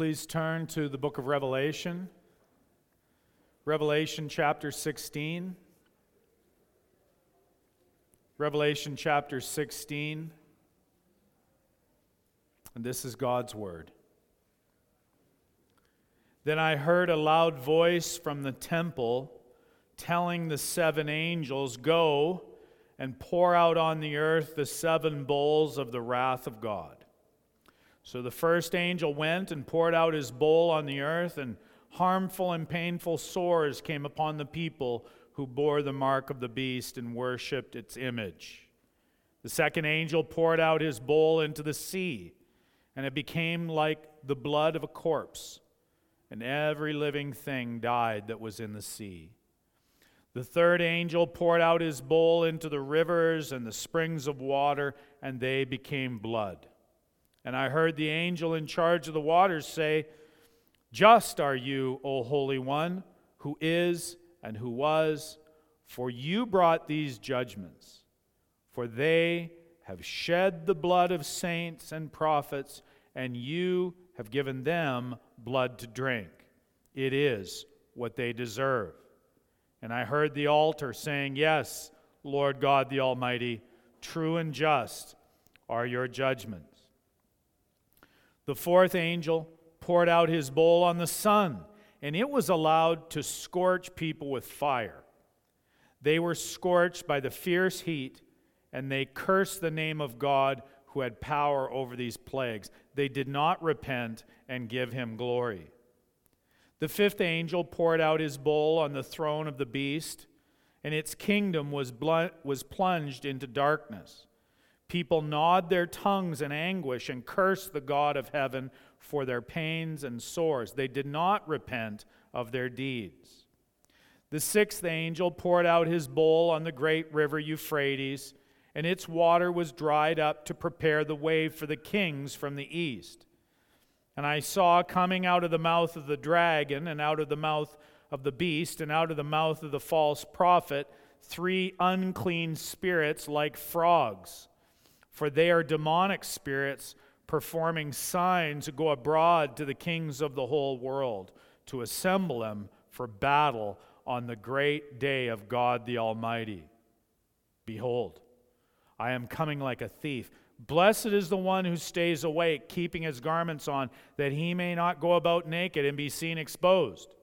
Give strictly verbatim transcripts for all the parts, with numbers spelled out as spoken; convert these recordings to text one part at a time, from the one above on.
Please turn to the book of Revelation, Revelation chapter sixteen. Revelation chapter sixteen, and this is God's word. Then I heard a loud voice from the temple telling the seven angels, "Go and pour out on the earth the seven bowls of the wrath of God." So the first angel went and poured out his bowl on the earth, and harmful and painful sores came upon the people who bore the mark of the beast and worshipped its image. The second angel poured out his bowl into the sea, and it became like the blood of a corpse, and every living thing died that was in the sea. The third angel poured out his bowl into the rivers and the springs of water, and they became blood. And I heard the angel in charge of the waters say, "Just are you, O Holy One, who is and who was, for you brought these judgments. For they have shed the blood of saints and prophets, and you have given them blood to drink. It is what they deserve." And I heard the altar saying, "Yes, Lord God the Almighty, true and just are your judgments." The fourth angel poured out his bowl on the sun, and it was allowed to scorch people with fire. They were scorched by the fierce heat, and they cursed the name of God who had power over these plagues. They did not repent and give him glory. The fifth angel poured out his bowl on the throne of the beast, and its kingdom was bl- was plunged into darkness. People gnawed their tongues in anguish and cursed the God of heaven for their pains and sores. They did not repent of their deeds. The sixth angel poured out his bowl on the great river Euphrates, and its water was dried up to prepare the way for the kings from the east. And I saw coming out of the mouth of the dragon, and out of the mouth of the beast, and out of the mouth of the false prophet, three unclean spirits like frogs. For they are demonic spirits performing signs who go abroad to the kings of the whole world to assemble them for battle on the great day of God the Almighty. Behold, I am coming like a thief. Blessed is the one who stays awake, keeping his garments on, that he may not go about naked and be seen exposed.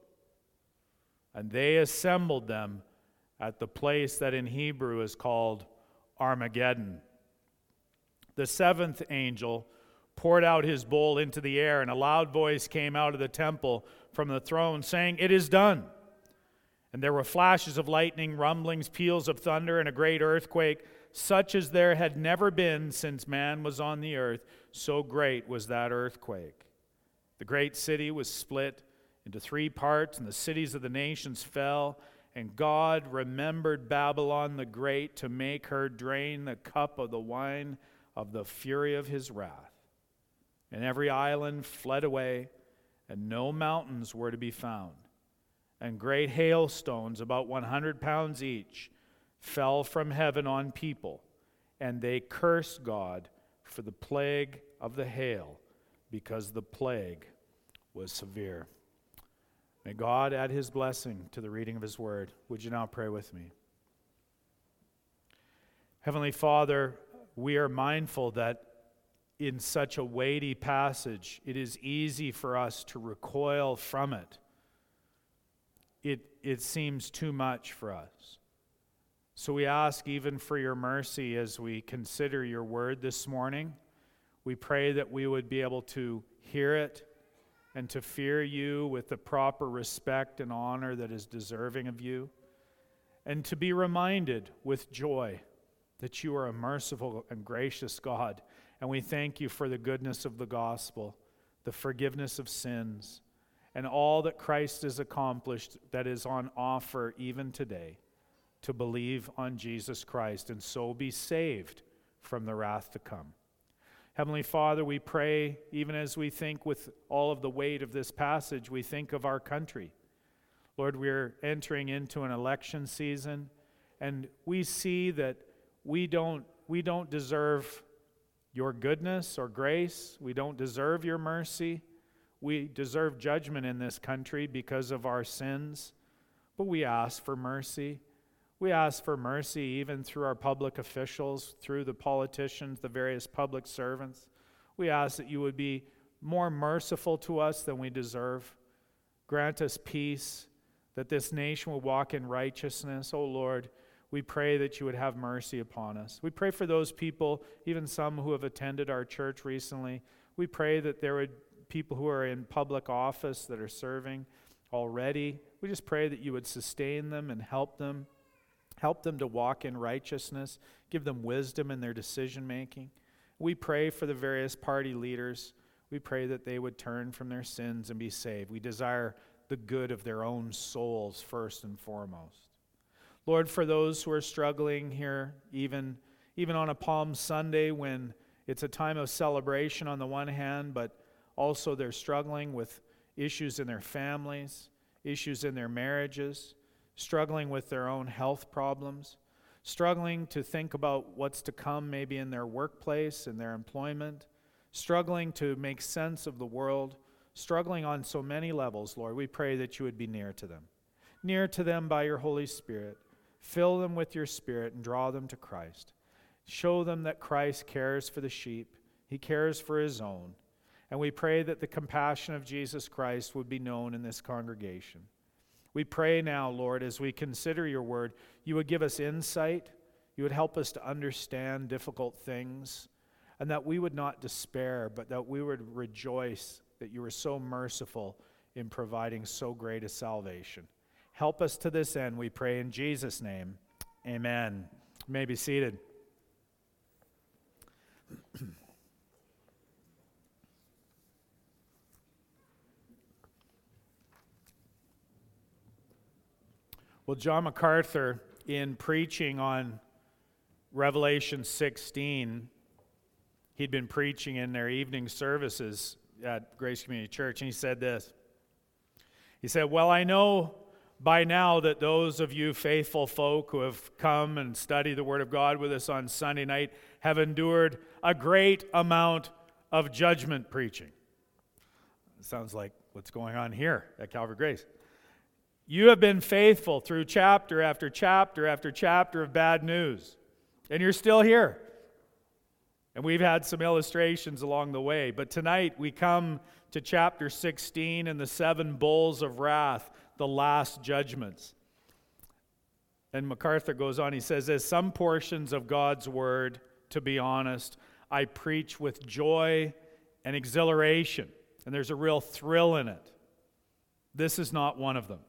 And they assembled them at the place that in Hebrew is called Armageddon. The seventh angel poured out his bowl into the air, and a loud voice came out of the temple from the throne, saying, "It is done." And there were flashes of lightning, rumblings, peals of thunder, and a great earthquake, such as there had never been since man was on the earth. So great was that earthquake. The great city was split into three parts, and the cities of the nations fell. And God remembered Babylon the Great to make her drain the cup of the wine of the fury of his wrath. And every island fled away, and no mountains were to be found. And great hailstones, about one hundred pounds each, fell from heaven on people, and they cursed God for the plague of the hail, because the plague was severe. May God add his blessing to the reading of his word. Would you now pray with me? Heavenly Father, we are mindful that in such a weighty passage, it is easy for us to recoil from it. It, it seems too much for us. So we ask even for your mercy as we consider your word this morning. We pray that we would be able to hear it and to fear you with the proper respect and honor that is deserving of you, and to be reminded with joy that you are a merciful and gracious God. And we thank you for the goodness of the gospel, the forgiveness of sins, and all that Christ has accomplished that is on offer even today, to believe on Jesus Christ and so be saved from the wrath to come. Heavenly Father, we pray, even as we think with all of the weight of this passage, we think of our country. Lord, we're entering into an election season, and we see that we don't, we don't deserve your goodness or grace. We don't deserve your mercy. We deserve judgment in this country because of our sins, but we ask for mercy. We ask for mercy even through our public officials, through the politicians, the various public servants. We ask that you would be more merciful to us than we deserve. Grant us peace, that this nation will walk in righteousness. Oh Lord, we pray that you would have mercy upon us. We pray for those people, even some who have attended our church recently. We pray that there would people who are in public office that are serving already. We just pray that you would sustain them and help them. Help them to walk in righteousness. Give them wisdom in their decision making. We pray for the various party leaders. We pray that they would turn from their sins and be saved. We desire the good of their own souls first and foremost. Lord, for those who are struggling here, even, even on a Palm Sunday when it's a time of celebration on the one hand, but also they're struggling with issues in their families, issues in their marriages, struggling with their own health problems, struggling to think about what's to come maybe in their workplace, in their employment, struggling to make sense of the world, struggling on so many levels, Lord. We pray that you would be near to them. Near to them by your Holy Spirit. Fill them with your Spirit and draw them to Christ. Show them that Christ cares for the sheep. He cares for his own. And we pray that the compassion of Jesus Christ would be known in this congregation. We pray now, Lord, as we consider your word, you would give us insight, you would help us to understand difficult things, and that we would not despair, but that we would rejoice that you were so merciful in providing so great a salvation. Help us to this end, we pray in Jesus' name. Amen. You may be seated. Well, John MacArthur, in preaching on Revelation sixteen, he'd been preaching in their evening services at Grace Community Church, and he said this. He said, "Well, I know by now that those of you faithful folk who have come and studied the Word of God with us on Sunday night have endured a great amount of judgment preaching." It sounds like what's going on here at Calvary Grace. You have been faithful through chapter after chapter after chapter of bad news, and you're still here. And we've had some illustrations along the way, but tonight we come to chapter sixteen and the seven bowls of wrath, the last judgments. And MacArthur goes on, he says, as some portions of God's word, to be honest, I preach with joy and exhilaration, and there's a real thrill in it. This is not one of them.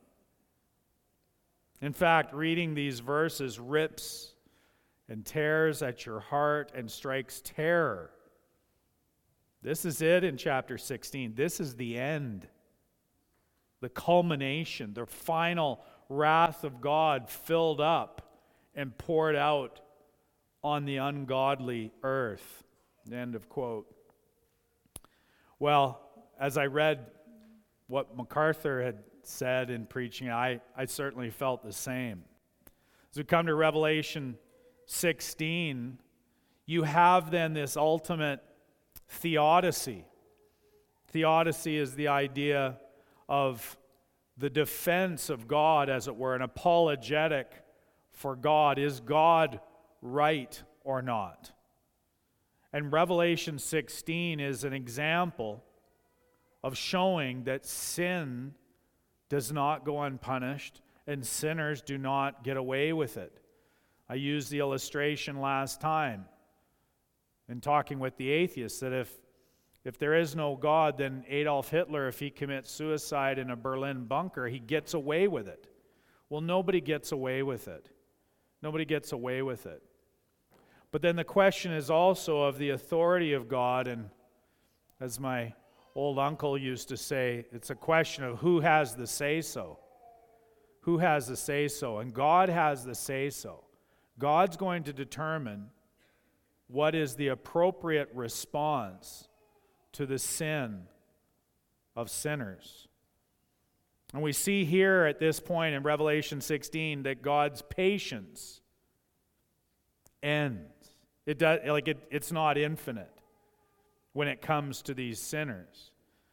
In fact, reading these verses rips and tears at your heart and strikes terror. This is it in chapter sixteen. This is the end, the culmination, the final wrath of God filled up and poured out on the ungodly earth. End of quote. Well, as I read what MacArthur had said in preaching, I, I certainly felt the same. As we come to Revelation sixteen, you have then this ultimate theodicy. Theodicy is the idea of the defense of God, as it were, an apologetic for God. Is God right or not? And Revelation sixteen is an example of showing that sin does not go unpunished, and sinners do not get away with it. I used the illustration last time in talking with the atheists that if, if there is no God, then Adolf Hitler, if he commits suicide in a Berlin bunker, he gets away with it. Well, nobody gets away with it. Nobody gets away with it. But then the question is also of the authority of God, and as my old uncle used to say, it's a question of who has the say-so. Who has the say-so? And God has the say-so. God's going to determine what is the appropriate response to the sin of sinners. And we see here at this point in Revelation sixteen that God's patience ends. It does, like it, it's not infinite when it comes to these sinners.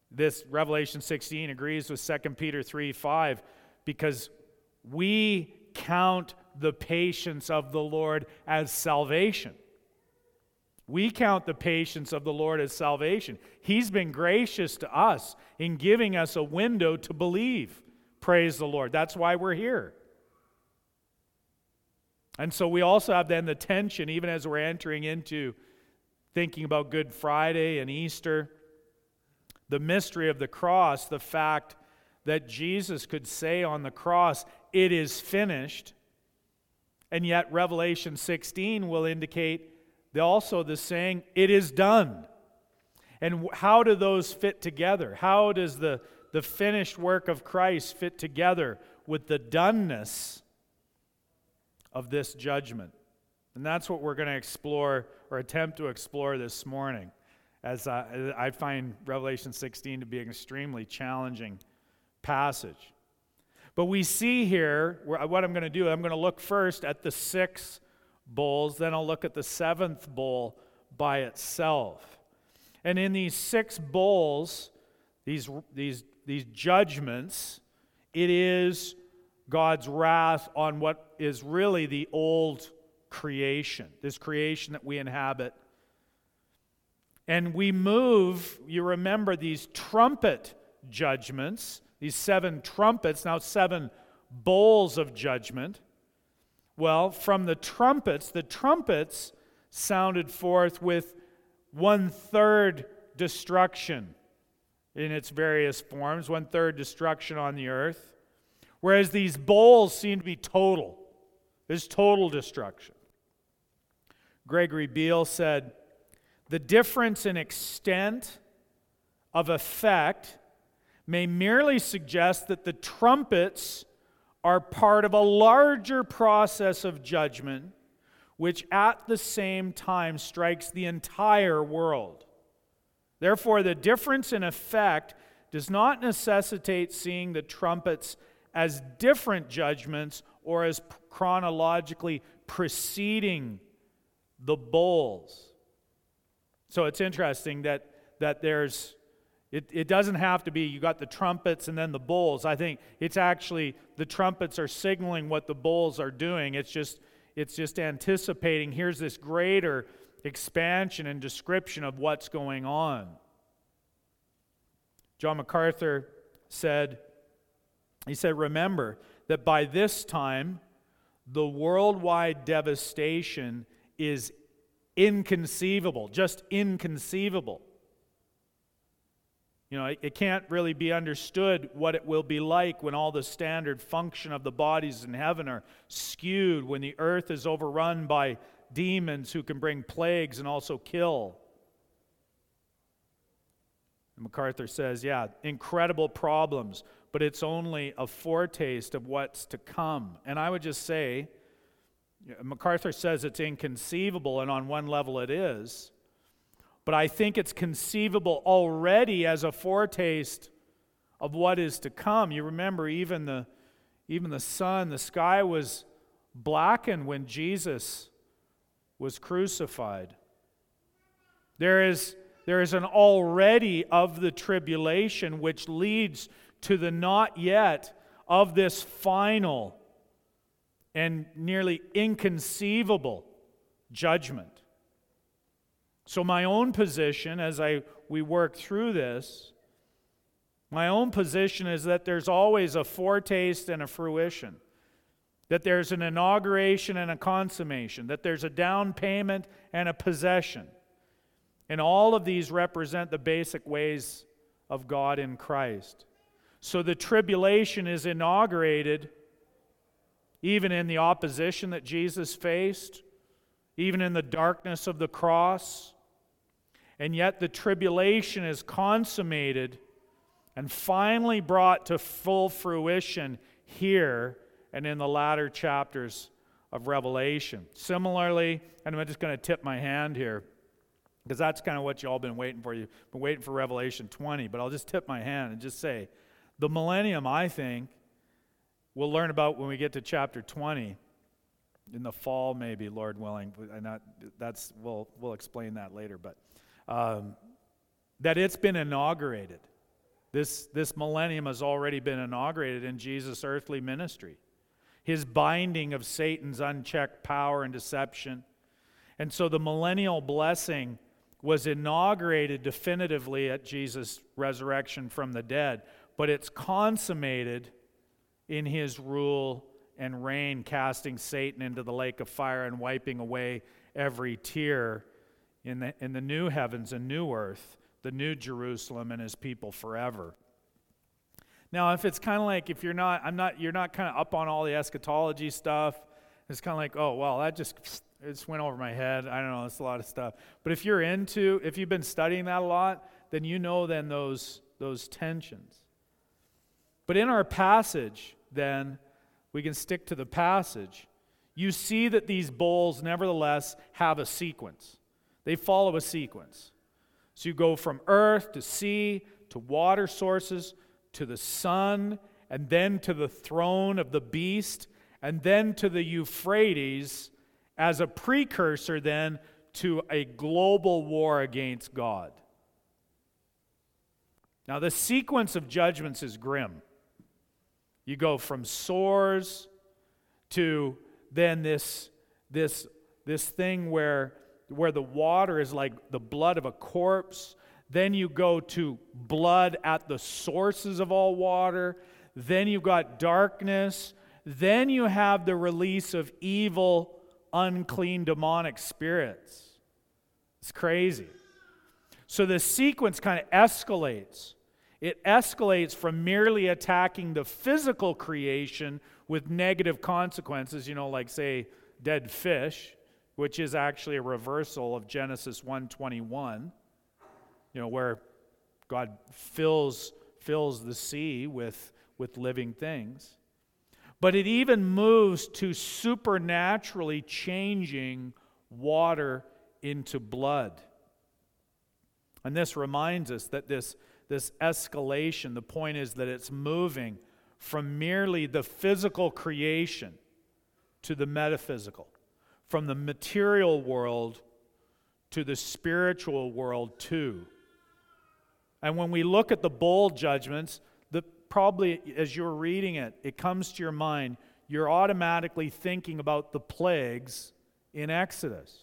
This Revelation sixteen agrees with Second Peter three five, because we count the patience of the Lord as salvation. We count the patience of the Lord as salvation. He's been gracious to us in giving us a window to believe. Praise the Lord. That's why we're here. And so we also have then the tension, even as we're entering into thinking about Good Friday and Easter, the mystery of the cross, the fact that Jesus could say on the cross, "It is finished," and yet Revelation sixteen will indicate also the saying, "It is done." And how do those fit together? How does the, the finished work of Christ fit together with the doneness of this judgment? And that's what we're going to explore, or attempt to explore this morning, as I, I find Revelation sixteen to be an extremely challenging passage. But we see here, what I'm going to do, I'm going to look first at the six bowls, then I'll look at the seventh bowl by itself. And in these six bowls, these, these, these judgments, it is God's wrath on what is really the old creation, this creation that we inhabit. And we move, you remember these trumpet judgments, these seven trumpets, now seven bowls of judgment. Well, from the trumpets, the trumpets sounded forth with one-third destruction in its various forms, one-third destruction on the earth, whereas these bowls seem to be total. There's total destruction. Gregory Beale said, "The difference in extent of effect may merely suggest that the trumpets are part of a larger process of judgment, which at the same time strikes the entire world. Therefore, the difference in effect does not necessitate seeing the trumpets as different judgments or as chronologically preceding the bowls." So it's interesting that, that there's It, it doesn't have to be you got the trumpets and then the bowls. I think it's actually the trumpets are signaling what the bowls are doing. It's just it's just anticipating here's this greater expansion and description of what's going on. John MacArthur said, he said, "Remember that by this time the worldwide devastation is inconceivable, just inconceivable. You know, it can't really be understood what it will be like when all the standard function of the bodies in heaven are skewed, when the earth is overrun by demons who can bring plagues and also kill." And MacArthur says, yeah, incredible problems, but it's only a foretaste of what's to come. And I would just say, MacArthur says it's inconceivable, and on one level it is. But I think it's conceivable already as a foretaste of what is to come. You remember even the, even the sun, the sky was blackened when Jesus was crucified. There is, there is an already of the tribulation which leads to the not yet of this final and nearly inconceivable judgment. So my own position as I we work through this, my own position is that there's always a foretaste and a fruition, that there's an inauguration and a consummation, that there's a down payment and a possession. And all of these represent the basic ways of God in Christ. So the tribulation is inaugurated even in the opposition that Jesus faced, even in the darkness of the cross. And yet the tribulation is consummated and finally brought to full fruition here and in the latter chapters of Revelation. Similarly, and I'm just going to tip my hand here, because that's kind of what you all been waiting for. You've been waiting for Revelation twenty, but I'll just tip my hand and just say, the millennium, I think, we'll learn about when we get to chapter twenty, in the fall maybe, Lord willing. And that, that's, we'll, we'll explain that later, but um, that it's been inaugurated. This, this millennium has already been inaugurated in Jesus' earthly ministry. His binding of Satan's unchecked power and deception. And so the millennial blessing was inaugurated definitively at Jesus' resurrection from the dead, but it's consummated in his rule and reign, casting Satan into the lake of fire and wiping away every tear in the, in the new heavens and new earth, the new Jerusalem and his people forever. Now, if it's kind of like, if you're not, I'm not, you're not kind of up on all the eschatology stuff, it's kind of like, oh, well, that just, it just went over my head. I don't know, it's a lot of stuff. But if you're into, if you've been studying that a lot, then you know then those, those tensions. But in our passage, then, we can stick to the passage. You see that these bowls, nevertheless, have a sequence. They follow a sequence. So you go from earth to sea to water sources to the sun, and then to the throne of the beast, and then to the Euphrates as a precursor then to a global war against God. Now the sequence of judgments is grim. You go from sores to then this, this, this thing where, where the water is like the blood of a corpse. Then you go to blood at the sources of all water. Then you've got darkness. Then you have the release of evil, unclean, demonic spirits. It's crazy. So the sequence kind of escalates. It escalates from merely attacking the physical creation with negative consequences, you know, like, say, dead fish, which is actually a reversal of Genesis one twenty-one. You know, where God fills fills the sea with, with living things. But it even moves to supernaturally changing water into blood. And this reminds us that this, this escalation, the point is that it's moving from merely the physical creation to the metaphysical, from the material world to the spiritual world too. And when we look at the bowl judgments, the, probably as you're reading it, it comes to your mind, you're automatically thinking about the plagues in Exodus.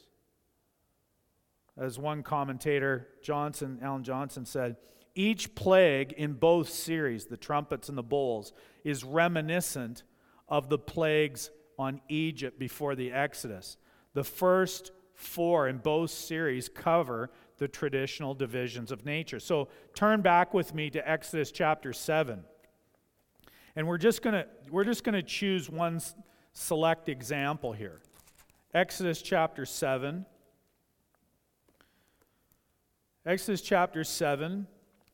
As one commentator, Johnson, Alan Johnson, said, each plague in both series, the trumpets and the bowls, is reminiscent of the plagues on Egypt before the Exodus. The first four in both series cover the traditional divisions of nature. So turn back with me to Exodus chapter seven. And we're just going to we're just going to choose one select example here. Exodus chapter seven. Exodus chapter seven.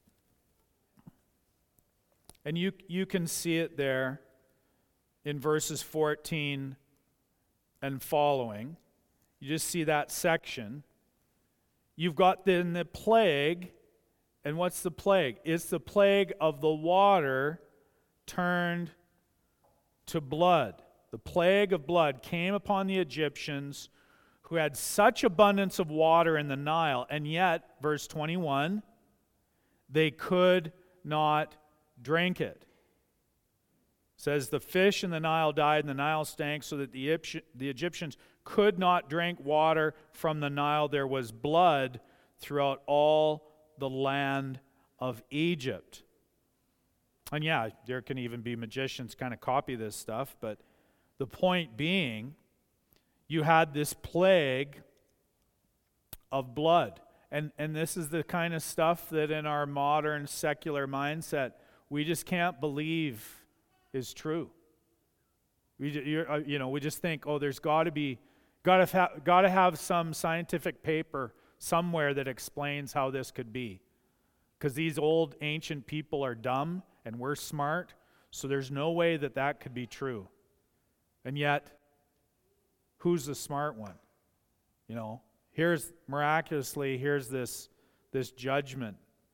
And you you can see it there in verses fourteen and following. You just see that section. You've got then the plague, and what's the plague? It's the plague of the water turned to blood. The plague of blood came upon the Egyptians who had such abundance of water in the Nile, and yet, verse twenty-one, they could not drink it. It says, the fish in the Nile died, and the Nile stank, so that the Egyptians could not drink water from the Nile. There was blood throughout all the land of Egypt. And yeah, there can even be magicians kind of copy this stuff, but the point being, you had this plague of blood. And, and this is the kind of stuff that in our modern secular mindset, we just can't believe is true. We, you're, you know, we just think, oh, there's got to be, got to ha- got to have some scientific paper somewhere that explains how this could be. Because these old ancient people are dumb and we're smart, so there's no way that that could be true. And yet, who's the smart one? You know, here's miraculously, here's this, this judgment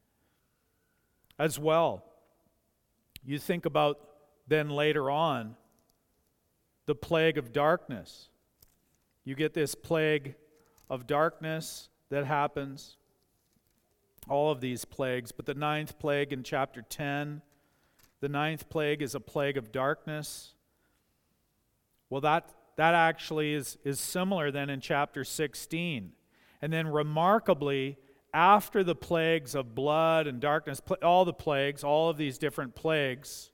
as well. You think about then later on, the plague of darkness. You get this plague of darkness that happens. all of these plagues. But the ninth plague in chapter ten, the ninth plague is a plague of darkness. Well, that, that actually is, is similar then in chapter sixteen. And then remarkably, after the plagues of blood and darkness, all the plagues, all of these different plagues,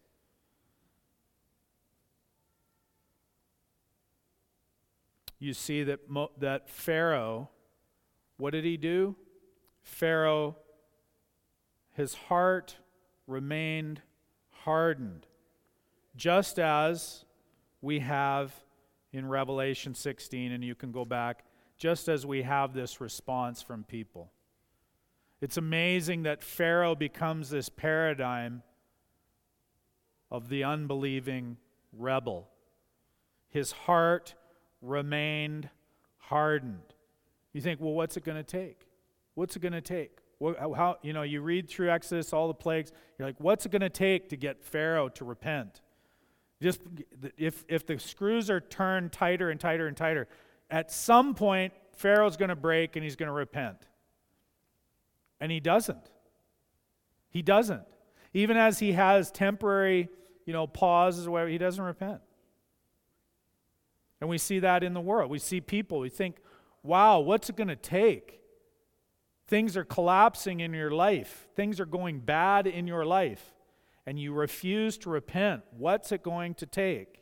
you see that, Mo, that Pharaoh, what did he do? Pharaoh, his heart remained hardened, just as we have in Revelation sixteen, and you can go back, just as we have this response from people. It's amazing that Pharaoh becomes this paradigm of the unbelieving rebel. His heart remained hardened. You think, well, what's it going to take? What's it going to take? How, you know, you read through Exodus, all the plagues, you're like, what's it going to take to get Pharaoh to repent? Just if if the screws are turned tighter and tighter and tighter, at some point, Pharaoh's going to break and he's going to repent. And he doesn't. He doesn't. Even as he has temporary, you know, pauses or whatever, he doesn't repent. And we see that in the world. We see people, we think, wow, what's it going to take? Things are collapsing in your life. Things are going bad in your life. And you refuse to repent. What's it going to take?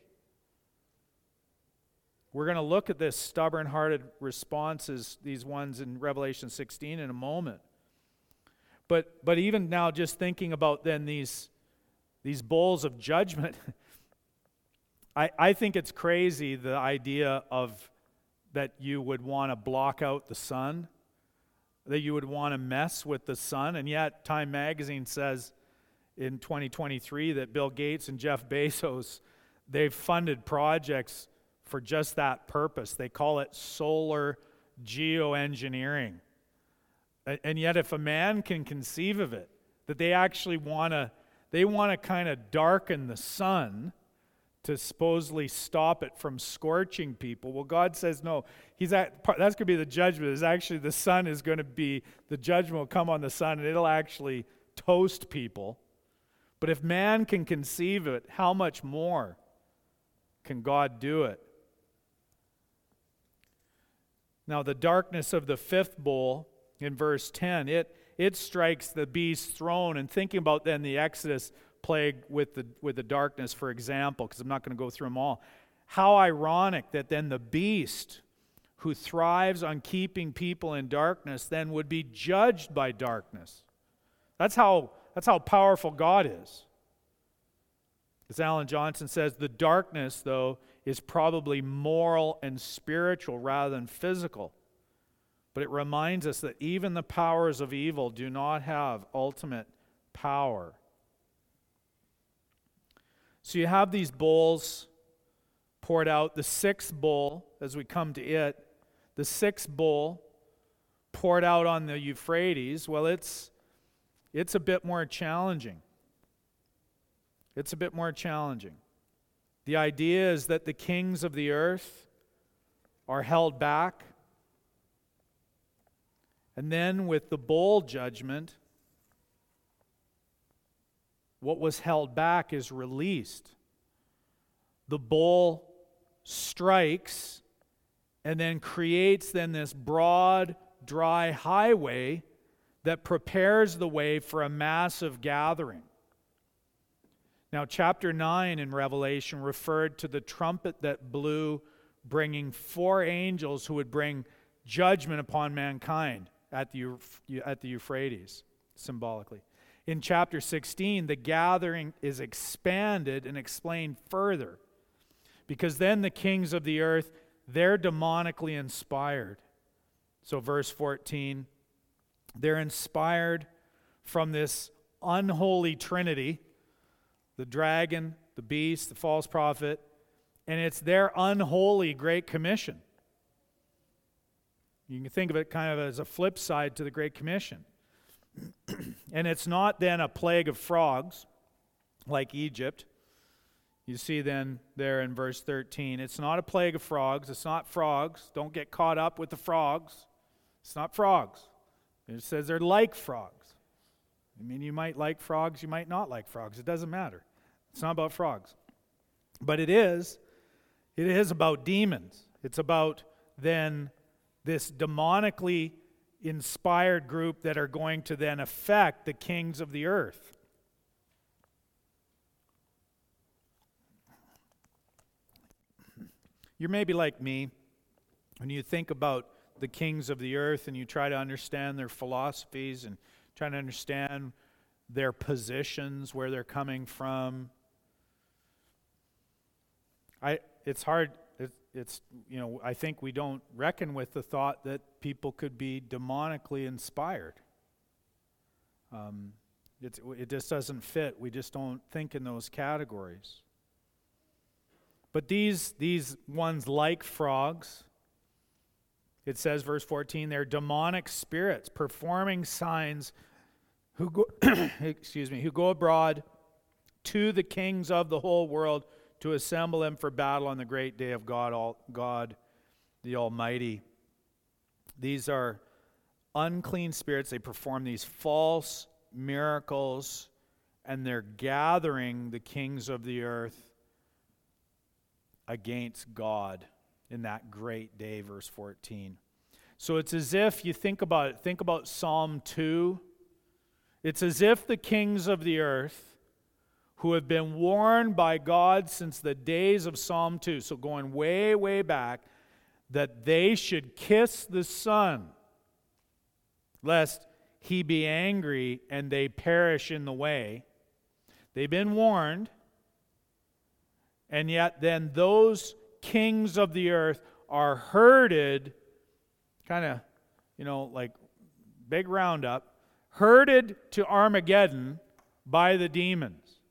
We're going to look at this stubborn-hearted responses, these ones in Revelation sixteen, in a moment. But but even now, just thinking about then these, these bowls of judgment, I, I think it's crazy, the idea of that you would want to block out the sun, that you would want to mess with the sun, and yet Time Magazine says in twenty twenty-three that Bill Gates and Jeff Bezos, they've funded projects for just that purpose. They call it solar geoengineering. And yet if a man can conceive of it, that they actually want to, they want to kind of darken the sun to supposedly stop it from scorching people. Well, God says no. He's at, that's going to be the judgment. Is actually the sun is going to be, the judgment will come on the sun and it'll actually toast people. But if man can conceive of it, how much more can God do it? Now, the darkness of the fifth bowl in verse ten, it it strikes the beast's throne. And thinking about then the Exodus plague with the with the darkness, for example, because I'm not going to go through them all. How ironic that then the beast who thrives on keeping people in darkness then would be judged by darkness. That's how that's how powerful God is. As Alan Johnson says, the darkness, though, is probably moral and spiritual rather than physical. But it reminds us that even the powers of evil do not have ultimate power. So you have these bowls poured out. The sixth bowl, as we come to it, the sixth bowl poured out on the Euphrates, well, it's it's a bit more challenging. It's a bit more challenging. The idea is that the kings of the earth are held back. And then with the bowl judgment, what was held back is released. The bowl strikes and then creates then this broad, dry highway that prepares the way for a massive gathering. Now, chapter nine in Revelation referred to the trumpet that blew, bringing four angels who would bring judgment upon mankind at the, at the Euphrates, symbolically. In chapter sixteen, the gathering is expanded and explained further, because then the kings of the earth, they're demonically inspired. So verse fourteen, they're inspired from this unholy trinity, the dragon, the beast, the false prophet, and it's their unholy Great Commission. You can think of it kind of as a flip side to the Great Commission. And it's not then a plague of frogs like Egypt. You see then there in verse thirteen, it's not a plague of frogs. It's not frogs. Don't get caught up with the frogs. It's not frogs. It says they're like frogs. I mean, you might like frogs, you might not like frogs. It doesn't matter. It's not about frogs. But it is, it is about demons. It's about then this demonically inspired group that are going to then affect the kings of the earth. You're maybe like me when you think about the kings of the earth and you try to understand their philosophies and try to understand their positions, where they're coming from. I it's hard. It, it's you know I think we don't reckon with the thought that people could be demonically inspired. Um, it's, it just doesn't fit. We just don't think in those categories. But these these ones, like frogs, it says, verse fourteen, they're demonic spirits performing signs who go, excuse me, who go abroad to the kings of the whole world to assemble them for battle on the great day of God, all, God the Almighty. These are unclean spirits. They perform these false miracles, and they're gathering the kings of the earth against God in that great day, verse fourteen. So it's as if you think about it, think about Psalm two. It's as if the kings of the earth, who have been warned by God since the days of Psalm two, so going way, way back, that they should kiss the Son, lest he be angry and they perish in the way. They've been warned, and yet then those kings of the earth are herded, kind of, you know, like big roundup, herded to Armageddon by the demons.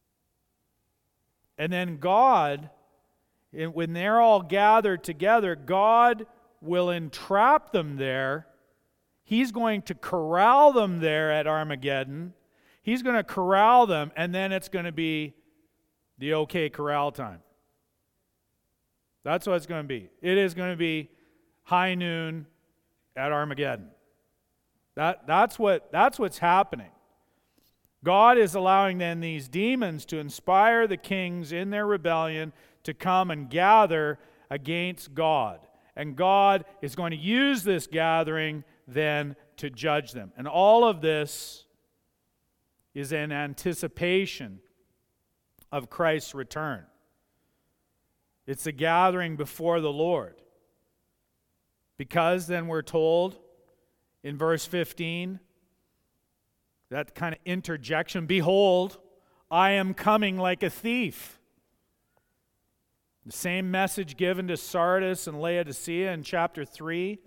And then God, when they're all gathered together, God will entrap them there. He's going to corral them there at Armageddon. He's going to corral them, and then it's going to be the okay corral time. That's what it's going to be. It is going to be high noon at Armageddon. That, that's what, that's what's happening. God is allowing then these demons to inspire the kings in their rebellion to come and gather against God. And God is going to use this gathering then to judge them. And all of this is in anticipation of Christ's return. It's a gathering before the Lord. Because then we're told in verse fifteen, that kind of interjection, behold, I am coming like a thief. The same message given to Sardis and Laodicea in chapter three.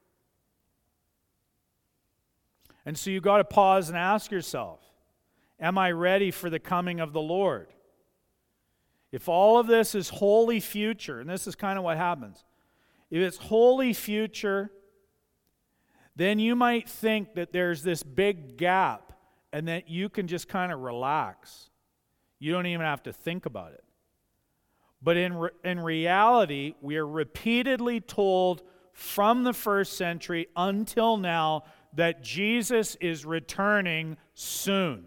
And so you've got to pause and ask yourself, am I ready for the coming of the Lord? If all of this is wholly future, and this is kind of what happens, if it's wholly future, then you might think that there's this big gap and that you can just kind of relax. You don't even have to think about it. But in, re- in reality, we are repeatedly told from the first century until now that Jesus is returning soon.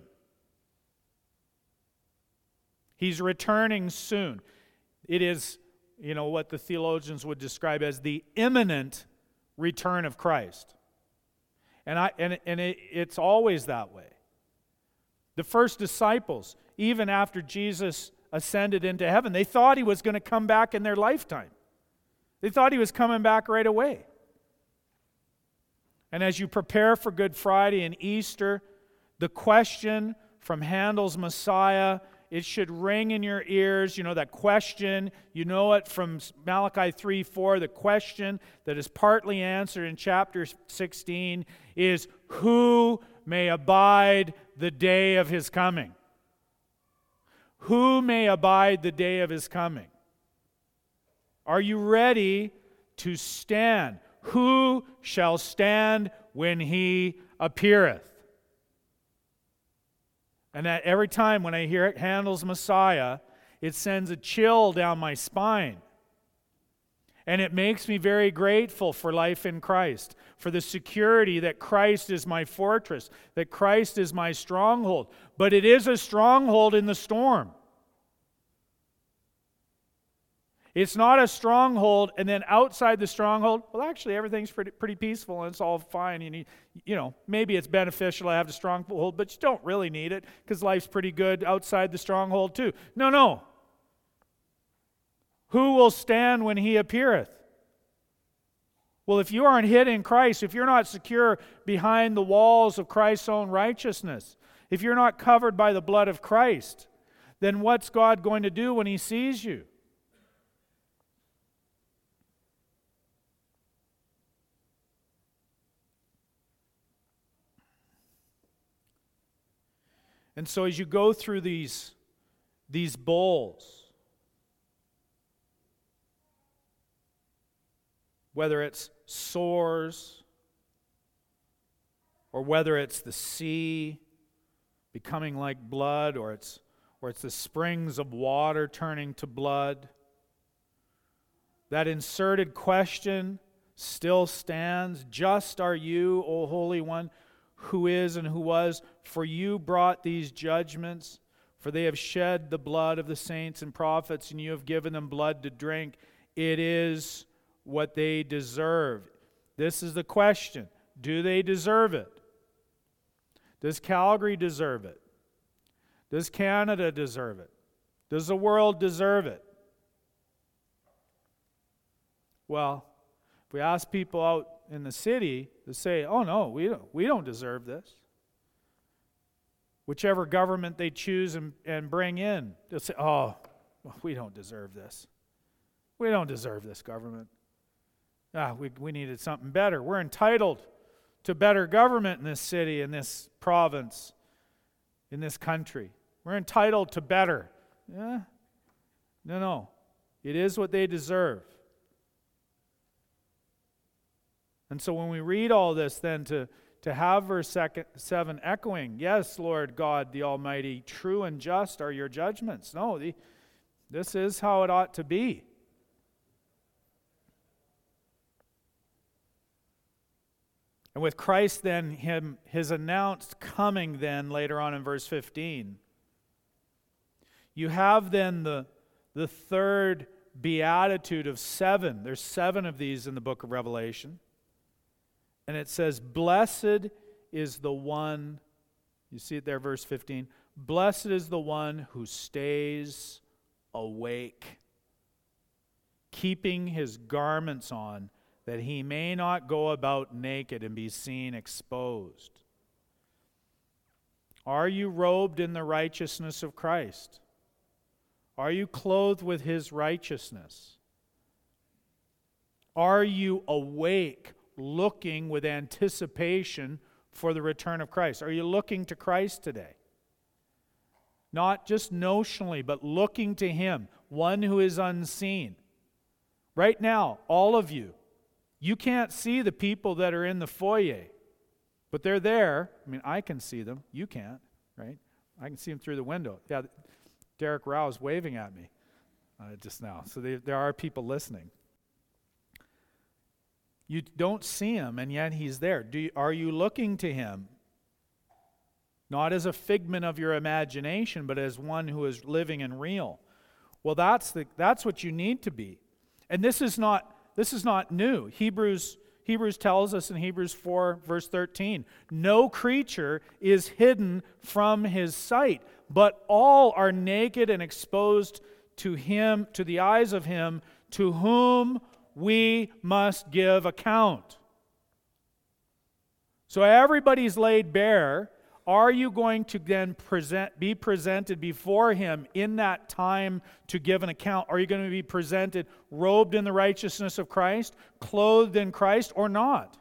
He's returning soon. It is, you know, what the theologians would describe as the imminent return of Christ. And I and, and it, it's always that way. The first disciples, even after Jesus ascended into heaven, they thought he was going to come back in their lifetime. They thought he was coming back right away. And as you prepare for Good Friday and Easter, the question from Handel's Messiah, it should ring in your ears. You know that question, you know it from Malachi three four, the question that is partly answered in chapter sixteen is, who may abide the day of his coming? Who may abide the day of his coming? Are you ready to stand? Who shall stand when he appeareth? And that every time when I hear Handel's Messiah, it sends a chill down my spine. And it makes me very grateful for life in Christ, for the security that Christ is my fortress, that Christ is my stronghold. But it is a stronghold in the storm. It's not a stronghold, and then outside the stronghold, well, actually, everything's pretty, pretty peaceful, and it's all fine. You need, you know, maybe it's beneficial to have the stronghold, but you don't really need it, because life's pretty good outside the stronghold too. No, no. Who will stand when he appeareth? Well, if you aren't hid in Christ, if you're not secure behind the walls of Christ's own righteousness, if you're not covered by the blood of Christ, then what's God going to do when he sees you? And so as you go through these, these bowls, whether it's sores or whether it's the sea becoming like blood, or it's, or it's the springs of water turning to blood, that inserted question still stands. Just are you, O Holy One, who is and who was, for you brought these judgments, for they have shed the blood of the saints and prophets, and you have given them blood to drink. It is what they deserve. This is the question. Do they deserve it? Does Calgary deserve it? Does Canada deserve it? Does the world deserve it? Well, if we ask people out in the city to say, oh no, we don't, we don't deserve this. Whichever government they choose and, and bring in, they'll say, oh, we don't deserve this. We don't deserve this government. Ah, we, we needed something better. We're entitled to better government in this city, in this province, in this country. We're entitled to better. Yeah? No, no. It is what they deserve. And so when we read all this, then to, to have verse seven echoing, yes, Lord God the Almighty, true and just are your judgments. No, the, this is how it ought to be. And with Christ then, him, his announced coming then, later on in verse fifteen, you have then the, the third beatitude of seven. There's seven of these in the book of Revelation. And it says, blessed is the one, you see it there, verse fifteen, blessed is the one who stays awake, keeping his garments on, that he may not go about naked and be seen exposed. Are you robed in the righteousness of Christ? Are you clothed with his righteousness? Are you awake, looking with anticipation for the return of Christ? Are you looking to Christ today? Not just notionally, but looking to him, one who is unseen. Right now, all of you, you can't see the people that are in the foyer, but they're there. I mean, I can see them. You can't, right? I can see them through the window. Yeah, Derek Rao is waving at me uh, just now. So they, there are people listening. You don't see him, and yet he's there. Do you, are you looking to him? Not as a figment of your imagination, but as one who is living and real. Well, that's the that's what you need to be. And this is not this is not new. Hebrews Hebrews tells us in Hebrews four, verse thirteen, no creature is hidden from his sight, but all are naked and exposed to him, to the eyes of him, to whom we must give account. So everybody's laid bare. Are you going to then present, be presented before him in that time to give an account? Are you going to be presented robed in the righteousness of Christ, clothed in Christ, or not?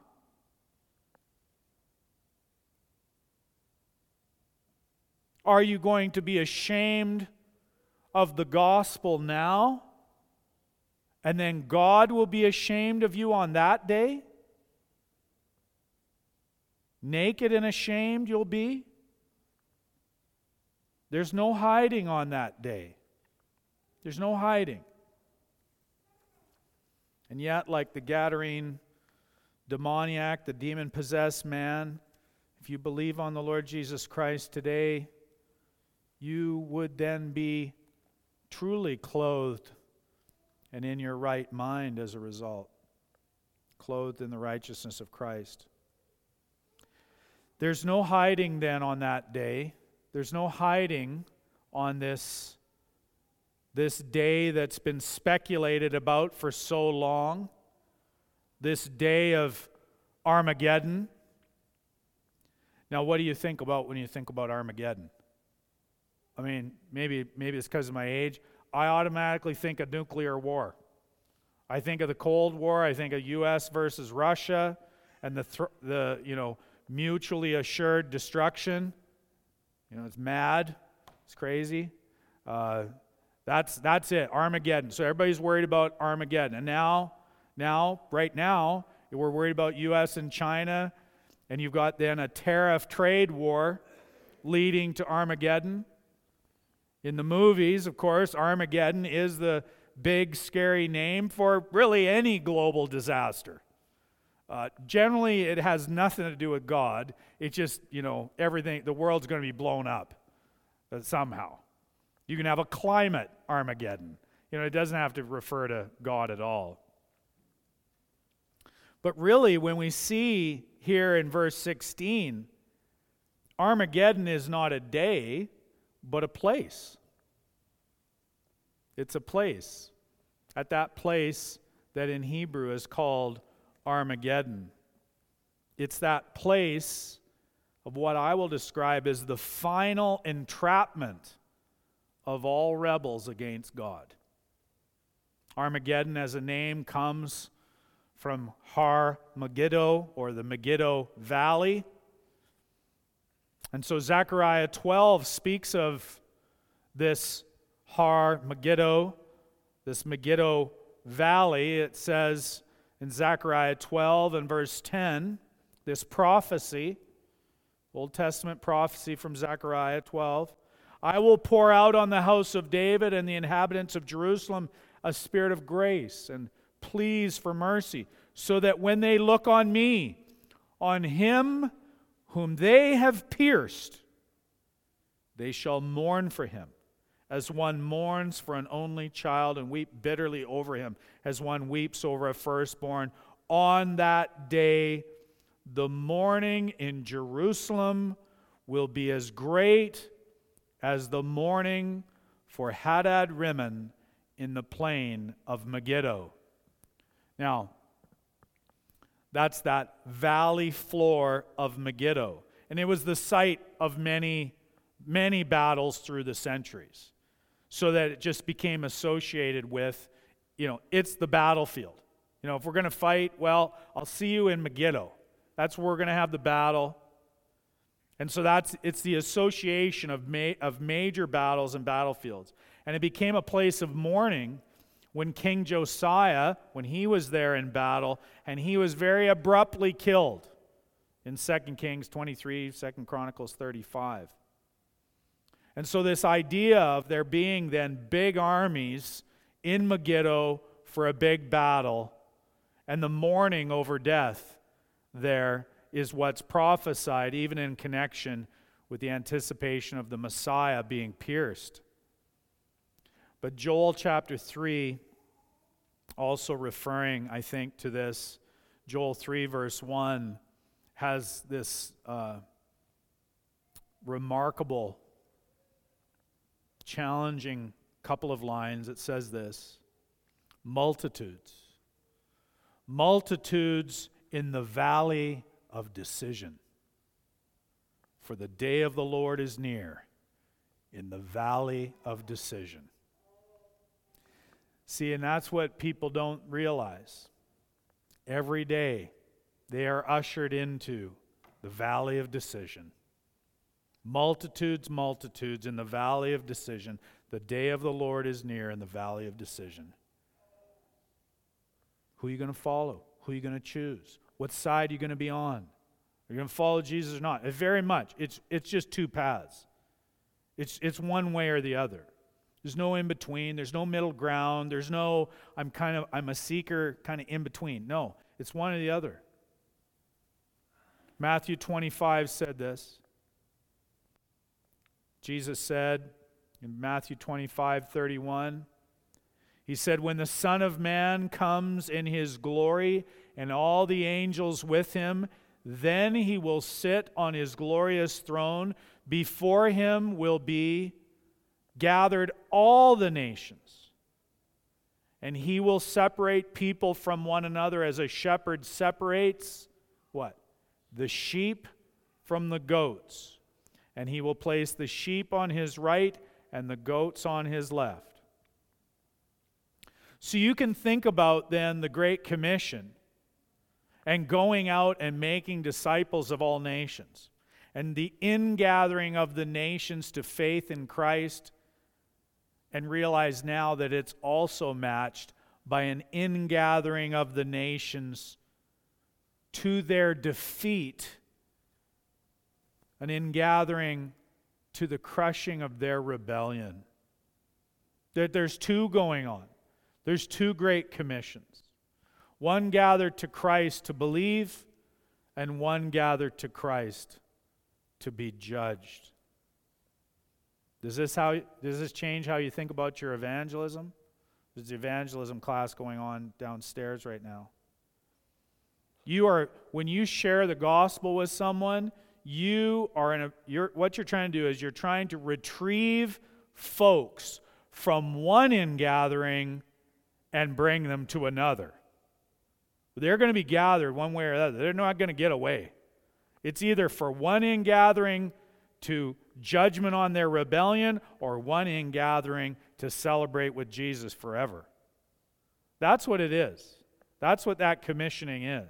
Are you going to be ashamed of the gospel now, and then God will be ashamed of you on that day? Naked and ashamed you'll be? There's no hiding on that day. There's no hiding. And yet, like the Gadarene demoniac, the demon-possessed man, if you believe on the Lord Jesus Christ today, you would then be truly clothed and in your right mind as a result, clothed in the righteousness of Christ. There's no hiding then on that day. There's no hiding on this, this day that's been speculated about for so long, this day of Armageddon. Now, what do you think about when you think about Armageddon? I mean, maybe maybe it's because of my age. I automatically think of nuclear war. I think of the Cold War. I think of U S versus Russia and the th- the you know mutually assured destruction. You know, it's mad. It's crazy. Uh, that's that's it. Armageddon. So everybody's worried about Armageddon, and now now right now we're worried about U S and China, and you've got then a tariff trade war leading to Armageddon. In the movies, of course, Armageddon is the big, scary name for really any global disaster. Uh, generally, it has nothing to do with God. It's just, you know, everything, the world's going to be blown up uh, somehow. You can have a climate Armageddon. You know, it doesn't have to refer to God at all. But really, when we see here in verse sixteen, Armageddon is not a day, but a place. It's a place. At that place that in Hebrew is called Armageddon. It's that place of what I will describe as the final entrapment of all rebels against God. Armageddon as a name comes from Har Megiddo, or the Megiddo Valley. And so Zechariah twelve speaks of this Har Megiddo, this Megiddo Valley. It says in Zechariah twelve and verse ten, this prophecy, Old Testament prophecy from Zechariah twelve, I will pour out on the house of David and the inhabitants of Jerusalem a spirit of grace and pleas for mercy, so that when they look on me, on him whom they have pierced, they shall mourn for him, as one mourns for an only child, and weep bitterly over him, as one weeps over a firstborn. On that day, the mourning in Jerusalem will be as great as the mourning for Hadad Rimmon in the plain of Megiddo. Now, that's that valley floor of Megiddo. And it was the site of many, many battles through the centuries. So that it just became associated with, you know, it's the battlefield. You know, if we're going to fight, well, I'll see you in Megiddo. That's where we're going to have the battle. And so that's it's the association of ma- of major battles and battlefields. And it became a place of mourning when King Josiah, when he was there in battle, and he was very abruptly killed in Second Kings twenty-three, Second Chronicles thirty-five. And so this idea of there being then big armies in Megiddo for a big battle, and the mourning over death there is what's prophesied, even in connection with the anticipation of the Messiah being pierced. But Joel chapter three, also referring, I think, to this, Joel three verse one, has this uh, remarkable, challenging couple of lines. It says this: multitudes, multitudes in the valley of decision. For the day of the Lord is near in the valley of decision. See, and that's what people don't realize. Every day they are ushered into the valley of decision. Multitudes, multitudes in the valley of decision. The day of the Lord is near in the valley of decision. Who are you going to follow? Who are you going to choose? What side are you going to be on? Are you going to follow Jesus or not? It very much. It's it's just two paths. It's it's one way or the other. There's no in between. There's no middle ground. There's no, I'm kind of, I'm a seeker kind of in between. No, it's one or the other. Matthew twenty-five said this. Jesus said in Matthew twenty-five thirty-one, he said, when the Son of Man comes in his glory and all the angels with him, then he will sit on his glorious throne. Before him will be gathered all the nations. And he will separate people from one another as a shepherd separates what? The sheep from the goats. And he will place the sheep on his right and the goats on his left. So you can think about then the Great Commission and going out and making disciples of all nations, and the ingathering of the nations to faith in Christ, and realize now that it's also matched by an ingathering of the nations to their defeat, an ingathering to the crushing of their rebellion. There, there's two going on. There's two great commissions. One gathered to Christ to believe, and one gathered to Christ to be judged. Does this how does this change how you think about your evangelism? There's the evangelism class going on downstairs right now. You are when you share the gospel with someone, you are in a you're what you're trying to do is you're trying to retrieve folks from one ingathering and bring them to another. They're going to be gathered one way or the other. They're not going to get away. It's either for one ingathering to judgment on their rebellion or one ingathering to celebrate with Jesus forever. That's what it is. That's what that commissioning is.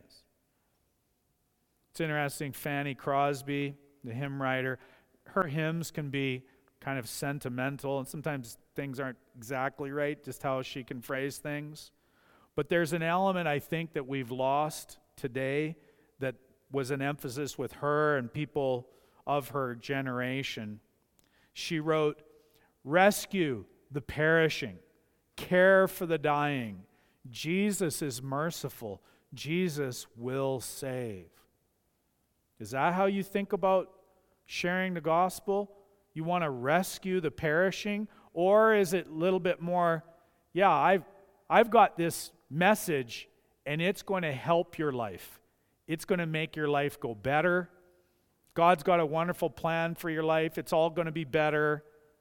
It's interesting, Fanny Crosby, the hymn writer, her hymns can be kind of sentimental, and sometimes things aren't exactly right, just how she can phrase things. But there's an element, I think, that we've lost today that was an emphasis with her and people of her generation. She wrote, "Rescue the perishing, care for the dying. Jesus is merciful. Jesus will save." Is that how you think about sharing the gospel? You want to rescue the perishing? Or is it a little bit more, yeah, I've, I've got this message and it's going to help your life. It's going to make your life go better. God's got a wonderful plan for your life. It's all going to be better.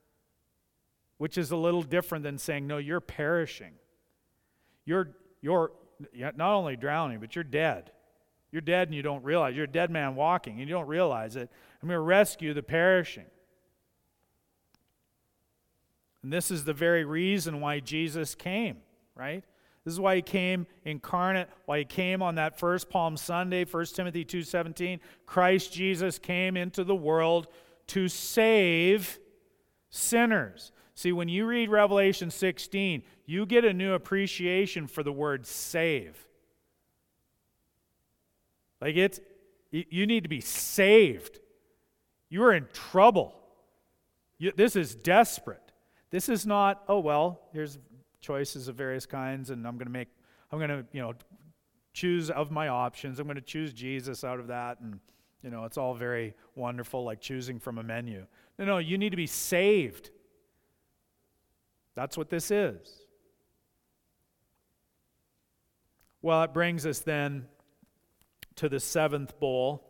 Which is a little different than saying, no, you're perishing. You're, you're not only drowning, but you're dead. You're dead and you don't realize. You're a dead man walking and you don't realize it. I'm going to rescue the perishing. And this is the very reason why Jesus came, right? This is why he came incarnate, why he came on that first Palm Sunday, First Timothy two seventeen. Christ Jesus came into the world to save sinners. See, when you read Revelation sixteen, you get a new appreciation for the word save. Like it's, you need to be saved. You are in trouble. You, this is desperate. This is not, oh, well, here's choices of various kinds, and I'm going to make, I'm going to, you know, choose of my options. I'm going to choose Jesus out of that, and, you know, it's all very wonderful, like choosing from a menu. No, no, you need to be saved. That's what this is. Well, it brings us then to the seventh bowl.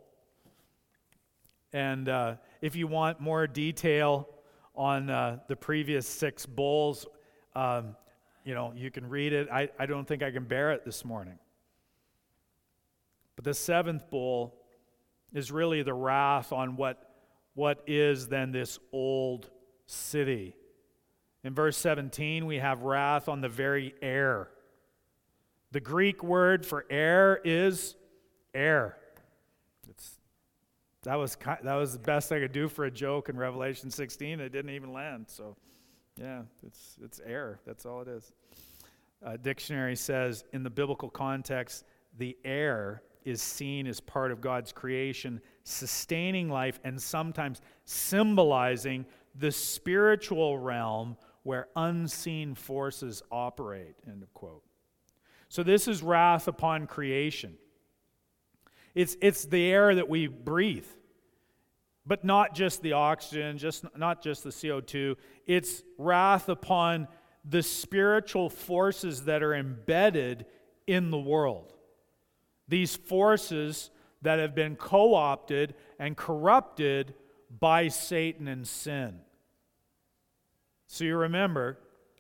And uh, if you want more detail on uh, the previous six bowls, um, you know, you can read it. I, I don't think I can bear it this morning. But the seventh bowl is really the wrath on what, what is then this old city. In verse seventeen, we have wrath on the very air. The Greek word for air is air. It's, that was that was the best I could do for a joke in Revelation sixteen. It didn't even land. So, yeah, it's it's air. That's all it is. Uh, dictionary says, in the biblical context, the air is seen as part of God's creation, sustaining life and sometimes symbolizing the spiritual realm where unseen forces operate, end of quote. So this is wrath upon creation. It's, it's the air that we breathe, but not just the oxygen, just not just the C O two. It's wrath upon the spiritual forces that are embedded in the world. These forces that have been co-opted and corrupted by Satan and sin. So you remember,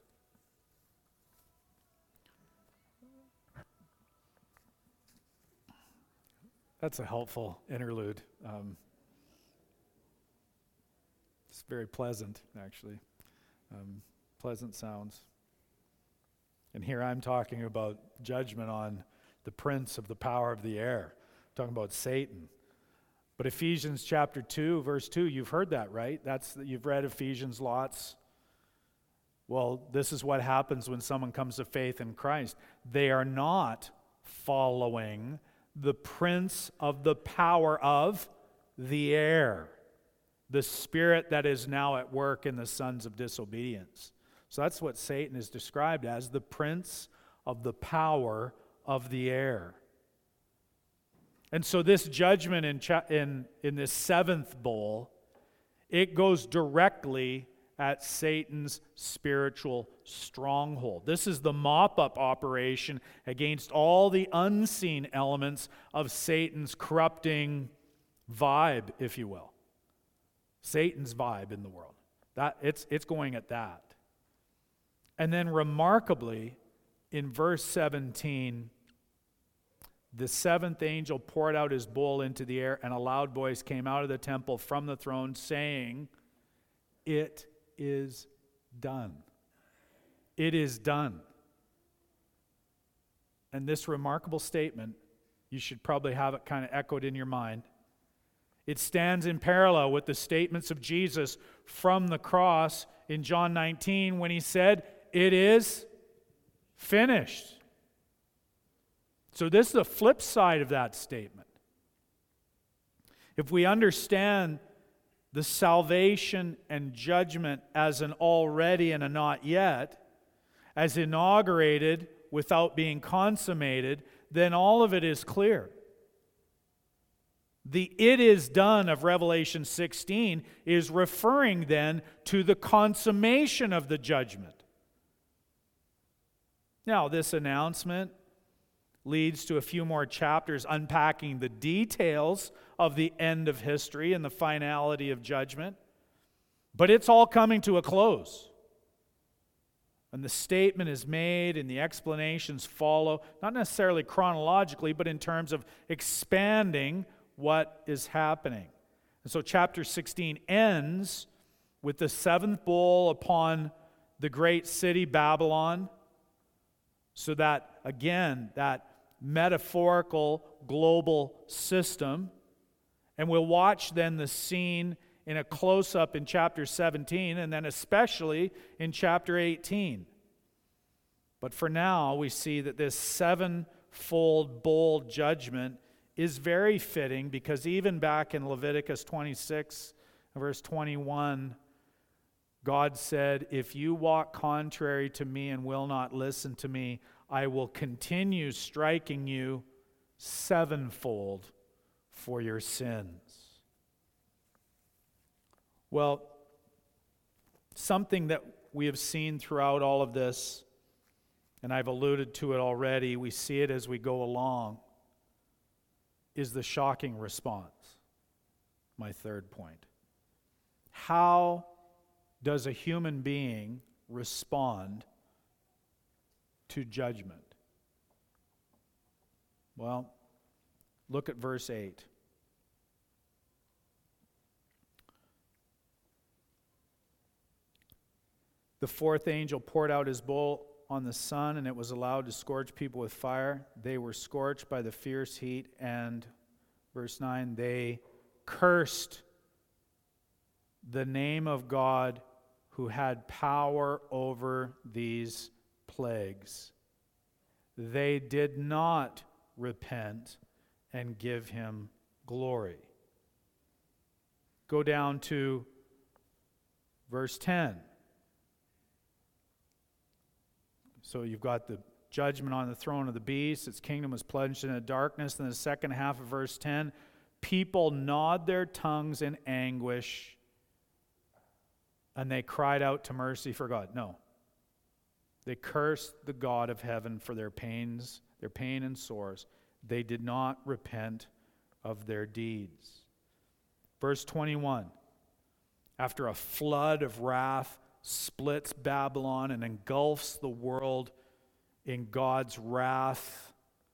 that's a helpful interlude. Um, it's very pleasant, actually. Um, pleasant sounds. And here I'm talking about judgment on the prince of the power of the air. I'm talking about Satan. But Ephesians chapter two, verse two, you've heard that, right? That's you've read Ephesians lots. Well, this is what happens when someone comes to faith in Christ. They are not following the prince of the power of the air, the spirit that is now at work in the sons of disobedience. So that's what Satan is described as, the prince of the power of the air. And so this judgment in, cha- in, in this seventh bowl, it goes directly at Satan's spiritual stronghold. This is the mop-up operation against all the unseen elements of Satan's corrupting vibe, if you will. Satan's vibe in the world. That it's it's going at that. And then remarkably, in verse seventeen, the seventh angel poured out his bowl into the air, and a loud voice came out of the temple from the throne saying, "It is done." It is done. And this remarkable statement, you should probably have it kind of echoed in your mind. It stands in parallel with the statements of Jesus from the cross in John nineteen when he said, "It is finished." So this is the flip side of that statement. If we understand the salvation and judgment as an already and a not yet, as inaugurated without being consummated, then all of it is clear. The "it is done" of Revelation sixteen is referring then to the consummation of the judgment. Now, this announcement leads to a few more chapters unpacking the details of the end of history and the finality of judgment. But it's all coming to a close. And the statement is made and the explanations follow, not necessarily chronologically, but in terms of expanding what is happening. And so chapter sixteen ends with the seventh bowl upon the great city Babylon. So that, again, that metaphorical global system. And we'll watch then the scene in a close-up in chapter seventeen, and then especially in chapter eighteen. But for now, we see that this sevenfold bowl judgment is very fitting, because even back in Leviticus twenty-six, verse twenty-one, God said, "If you walk contrary to me and will not listen to me, I will continue striking you sevenfold for your sins." Well, something that we have seen throughout all of this, and I've alluded to it already, we see it as we go along, is the shocking response. My third point. How does a human being respond to judgment? Well, look at verse eight. The fourth angel poured out his bowl on the sun, and it was allowed to scorch people with fire. They were scorched by the fierce heat, and, verse nine, they cursed the name of God who had power over these plagues. They did not repent and give him glory. Go down to verse ten. So you've got the judgment on the throne of the beast. Its kingdom was plunged into darkness. In the second half of verse ten, people gnawed their tongues in anguish, and they cried out to mercy for God. No. They cursed the God of heaven for their pains, their pain and sores. They did not repent of their deeds. Verse twenty-one, after a flood of wrath splits Babylon and engulfs the world in God's wrath.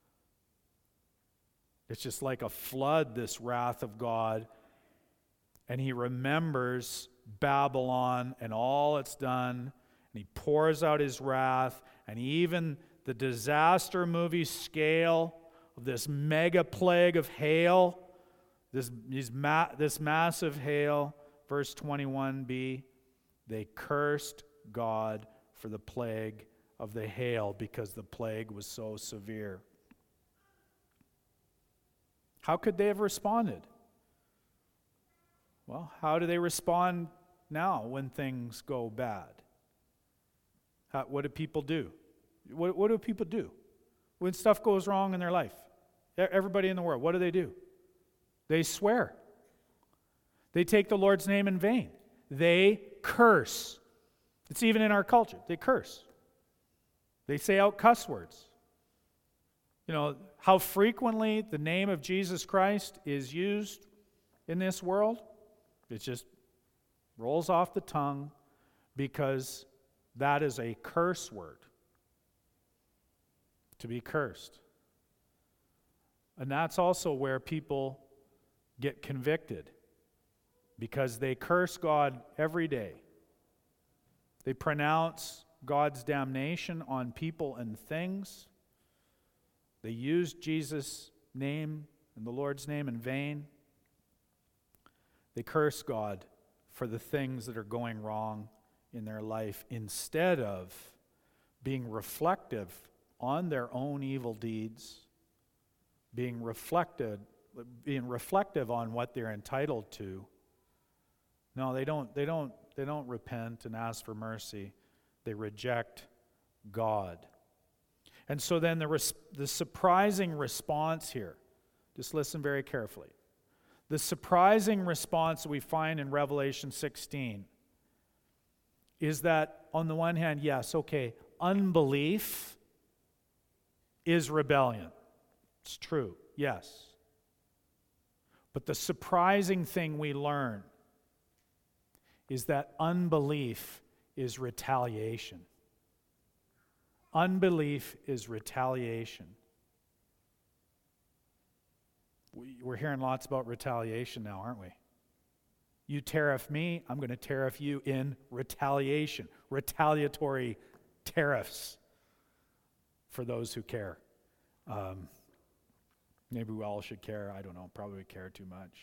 It's just like a flood, this wrath of God. And he remembers Babylon and all it's done. And he pours out his wrath. And even the disaster movie scale of this mega plague of hail, this, these ma- this massive hail, verse twenty-one b, they cursed God for the plague of the hail because the plague was so severe. How could they have responded? Well, how do they respond now when things go bad? How, what do people do? What, what do people do when stuff goes wrong in their life? Everybody in the world, what do they do? They swear. They take the Lord's name in vain. They curse. It's even in our culture. They curse. They say out cuss words. You know, how frequently the name of Jesus Christ is used in this world? It just rolls off the tongue because that is a curse word. To be cursed. And that's also where people get convicted because they curse God every day. They pronounce God's damnation on people and things. They use Jesus' name and the Lord's name in vain. They curse God for the things that are going wrong in their life instead of being reflective on their own evil deeds, being reflected, being reflective on what they're entitled to. No, they don't, they don't, they don't repent and ask for mercy. They reject God. And so then the, res- the surprising response here, just listen very carefully. The surprising response that we find in Revelation sixteen is that on the one hand, yes, okay, unbelief is rebellion. It's true, yes. But the surprising thing we learn is that unbelief is retaliation. Unbelief is retaliation. We're hearing lots about retaliation now, aren't we? You tariff me, I'm going to tariff you in retaliation. Retaliatory tariffs for those who care. Um, maybe we all should care. I don't know. Probably care too much.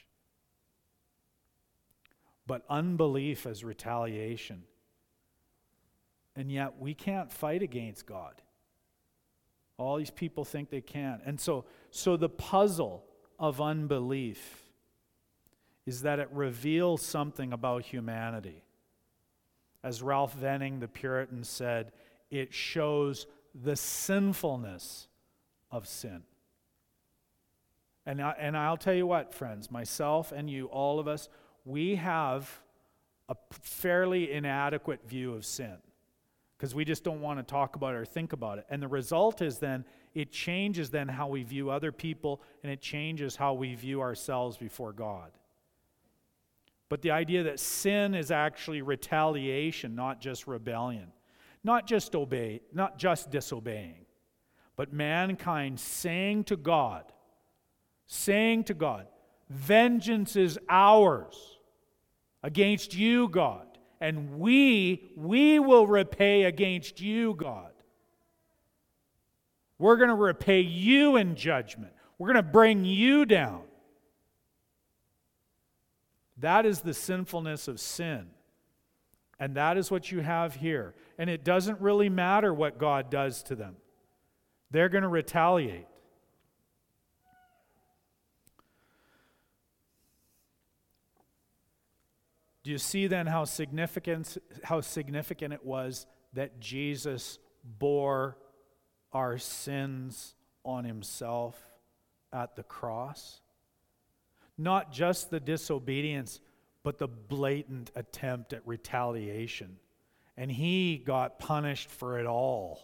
But unbelief is retaliation. And yet we can't fight against God. All these people think they can. And so, so the puzzle of unbelief is that it reveals something about humanity. As Ralph Venning, the Puritan, said, it shows the sinfulness of sin. And, I, and I'll tell you what, friends, myself and you, all of us, we have a fairly inadequate view of sin because we just don't want to talk about it or think about it. And the result is then, it changes then how we view other people, and it changes how we view ourselves before God. But the idea that sin is actually retaliation, not just rebellion, not just obey, not just disobeying, but mankind saying to God, saying to God, vengeance is ours against you, God, and we, we will repay against you, God. We're going to repay you in judgment. We're going to bring you down. That is the sinfulness of sin. And that is what you have here. And it doesn't really matter what God does to them. They're going to retaliate. Do you see then how significant, how significant it was that Jesus bore our sins on himself at the cross. Not just the disobedience, but the blatant attempt at retaliation. And he got punished for it all.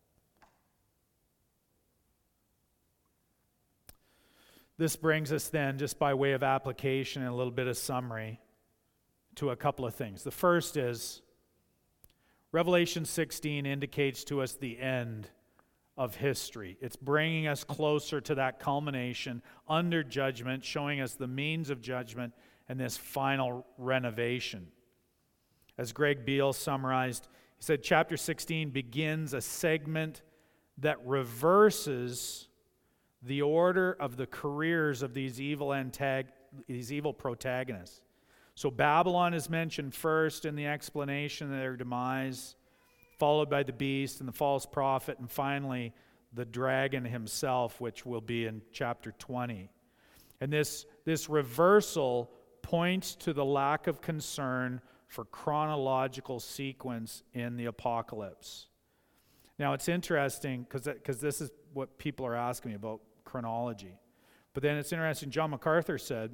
This brings us then, just by way of application and a little bit of summary, to a couple of things. The first is, Revelation sixteen indicates to us the end of history. It's bringing us closer to that culmination under judgment, showing us the means of judgment and this final renovation. As Greg Beale summarized, he said chapter sixteen begins a segment that reverses the order of the careers of these evil antag- these evil protagonists. So Babylon is mentioned first in the explanation of their demise, followed by the beast and the false prophet, and finally the dragon himself, which will be in chapter twenty. And this, this reversal points to the lack of concern for chronological sequence in the apocalypse. Now it's interesting because because this is what people are asking me about chronology. But then it's interesting, John MacArthur said,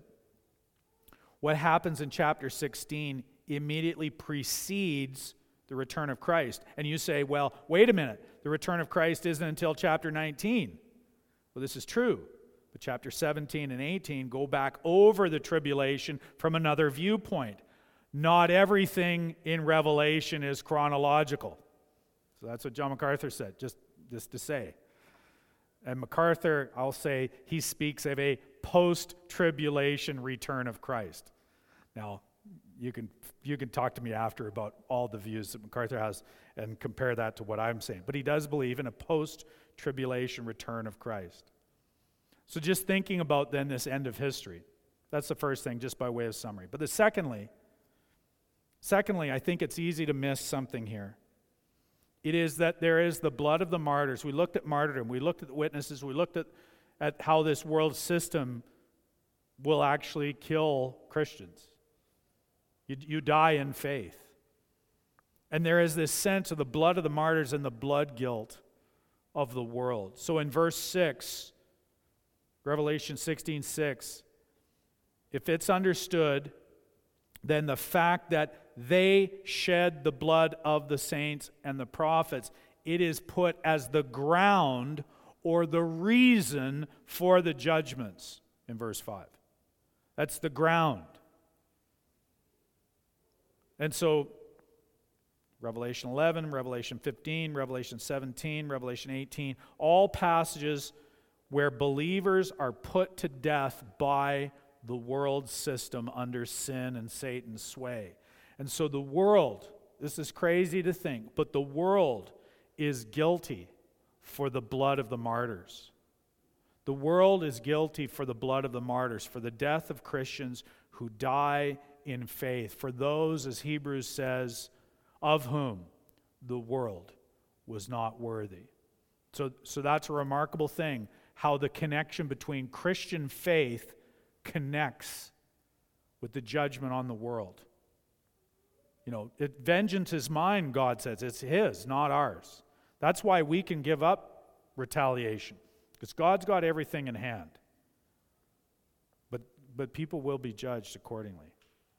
what happens in chapter sixteen immediately precedes the return of Christ. And you say, well, wait a minute, the return of Christ isn't until chapter nineteen. Well, this is true. But chapter seventeen and eighteen go back over the tribulation from another viewpoint. Not everything in Revelation is chronological. So that's what John MacArthur said, just, just to say. And MacArthur, I'll say, he speaks of a post-tribulation return of Christ. Now, you can you can talk to me after about all the views that MacArthur has and compare that to what I'm saying. But he does believe in a post-tribulation return of Christ. So just thinking about then this end of history, that's the first thing, just by way of summary. But the secondly, secondly, I think it's easy to miss something here. It is that there is the blood of the martyrs. We looked at martyrdom. We looked at the witnesses. We looked at, at how this world system will actually kill Christians. You, you die in faith. And there is this sense of the blood of the martyrs and the blood guilt of the world. So in verse six, Revelation sixteen six, if it's understood, then the fact that they shed the blood of the saints and the prophets, it is put as the ground or the reason for the judgments in verse five. That's the ground. And so, Revelation eleven, Revelation fifteen, Revelation seventeen, Revelation eighteen, all passages where believers are put to death by the world system under sin and Satan's sway. And so the world, this is crazy to think, but the world is guilty for the blood of the martyrs. The world is guilty for the blood of the martyrs, for the death of Christians who die in faith, for those, as Hebrews says, of whom the world was not worthy. So, so that's a remarkable thing, how the connection between Christian faith connects with the judgment on the world. You know, it, vengeance is mine, God says. It's his, not ours. That's why we can give up retaliation, because God's got everything in hand. But, but people will be judged accordingly.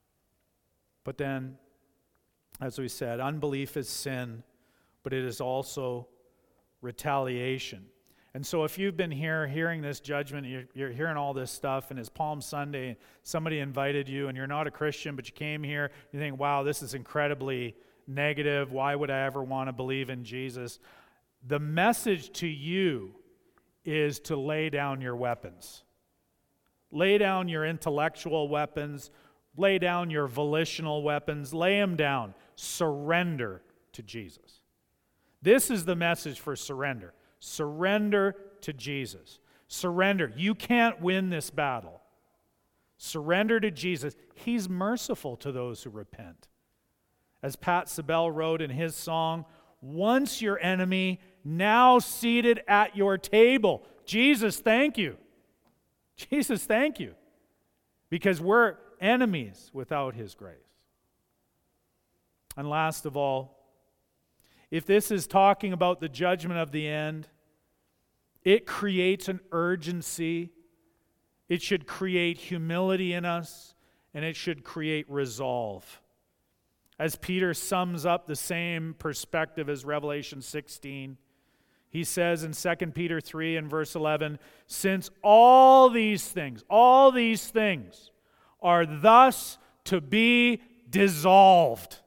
But then, as we said, unbelief is sin, but it is also retaliation. And so if you've been here hearing this judgment, you're, you're hearing all this stuff, and it's Palm Sunday, somebody invited you, and you're not a Christian, but you came here, you think, wow, this is incredibly negative. Why would I ever want to believe in Jesus? The message to you is to lay down your weapons. Lay down your intellectual weapons. Lay down your volitional weapons. Lay them down. Surrender to Jesus. This is the message for surrender. Surrender to Jesus. Surrender. You can't win this battle. Surrender to Jesus. He's merciful to those who repent. As Pat Sabel wrote in his song, once your enemy, now seated at your table. Jesus, thank you. Jesus, thank you. Because we're enemies without his grace. And last of all, If this is talking about the judgment of the end, it creates an urgency. It should create humility in us, and it should create resolve. As Peter sums up the same perspective as Revelation sixteen, he says in Second Peter three and verse eleven, since all these things, all these things are thus to be dissolved.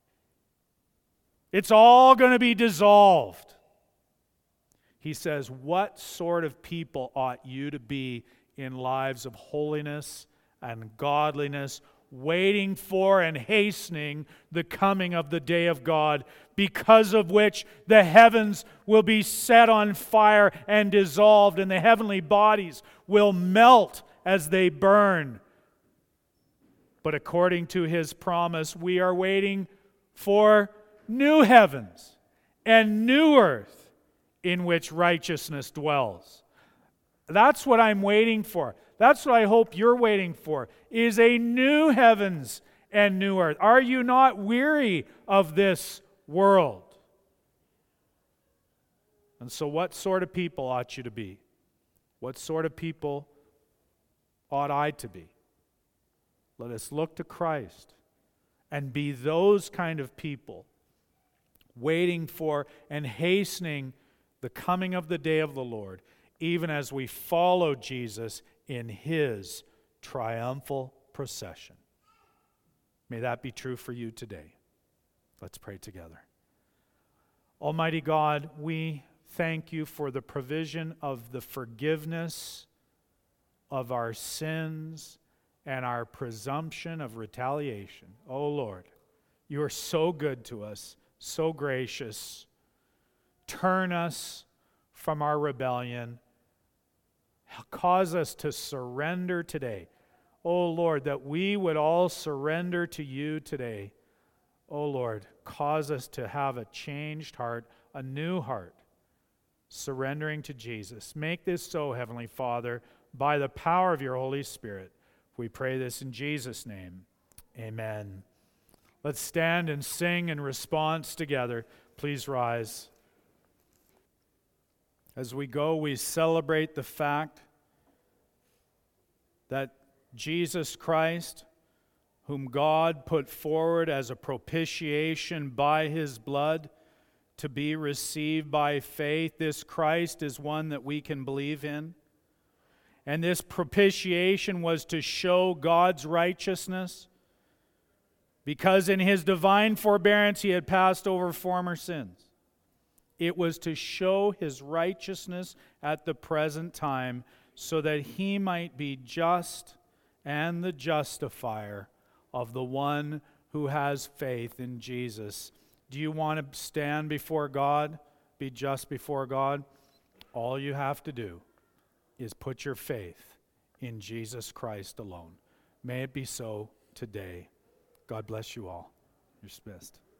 It's all going to be dissolved. He says, what sort of people ought you to be in lives of holiness and godliness, waiting for and hastening the coming of the day of God, because of which the heavens will be set on fire and dissolved, and the heavenly bodies will melt as they burn. But according to his promise, we are waiting for new heavens and new earth in which righteousness dwells. That's what I'm waiting for. That's what I hope you're waiting for, is a new heavens and new earth. Are you not weary of this world? And so what sort of people ought you to be? What sort of people ought I to be? Let us look to Christ and be those kind of people, waiting for and hastening the coming of the day of the Lord, even as we follow Jesus in his triumphal procession. May that be true for you today. Let's pray together. Almighty God, we thank you for the provision of the forgiveness of our sins and our presumption of retaliation. Oh Lord, you are so good to us, so gracious. Turn us from our rebellion. Cause us to surrender today. Oh Lord, that we would all surrender to you today. Oh Lord, cause us to have a changed heart, a new heart, surrendering to Jesus. Make this so, Heavenly Father, by the power of your Holy Spirit. We pray this in Jesus' name. Amen. Let's stand and sing in response together. Please rise. As we go, we celebrate the fact that Jesus Christ, whom God put forward as a propitiation by his blood to be received by faith, this Christ is one that we can believe in. And this propitiation was to show God's righteousness, because in his divine forbearance he had passed over former sins. It was to show his righteousness at the present time, so that he might be just and the justifier of the one who has faith in Jesus. Do you want to stand before God, be just before God? All you have to do is put your faith in Jesus Christ alone. May it be so today. God bless you all. You're dismissed.